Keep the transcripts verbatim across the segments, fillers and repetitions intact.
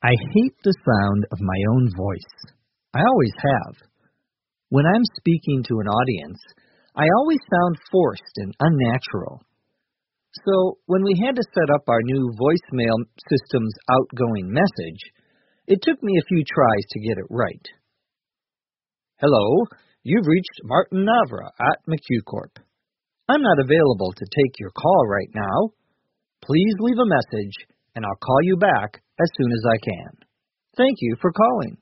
I hate the sound of my own voice. I always have. When I'm speaking to an audience, I always sound forced and unnatural. So when we had to set up our new voicemail system's outgoing message, it took me a few tries to get it right. Hello, you've reached Martin Navra at McHugh-Corp. I'm not available to take your call right now. Please leave a message, and I'll call you back as soon as I can. Thank you for calling.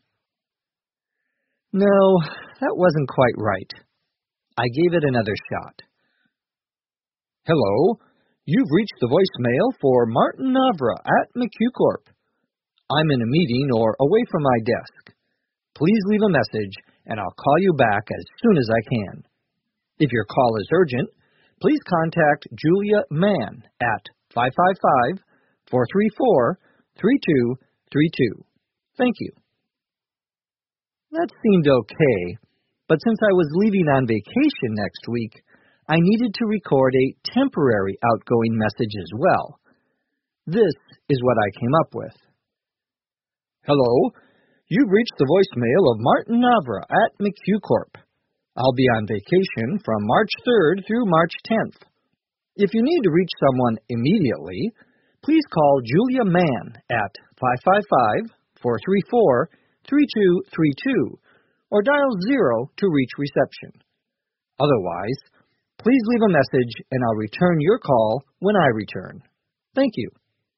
No, that wasn't quite right. I gave it another shot. Hello, you've reached the voicemail for Martin Navra at McHugh-Corp. I'm in a meeting or away from my desk. Please leave a message, and I'll call you back as soon as I can. If your call is urgent, please contact Julia Mann at five five five, four three four, three two three two. Thank you. That seemed okay, but since I was leaving on vacation next week, I needed to record a temporary outgoing message as well. This is what I came up with. Hello, you've reached the voicemail of Martin Navra at McHugh-Corp. I'll be on vacation from March third through March tenth. If you need to reach someone immediately, please call Julia Mann at five five five, four three four, three two three two or dial zero to reach reception. Otherwise, please leave a message and I'll return your call when I return. Thank you.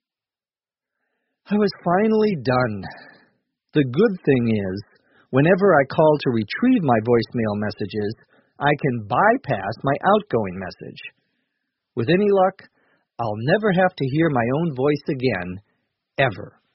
I was finally done. The good thing is, whenever I call to retrieve my voicemail messages, I can bypass my outgoing message. With any luck, I'll never have to hear my own voice again, ever.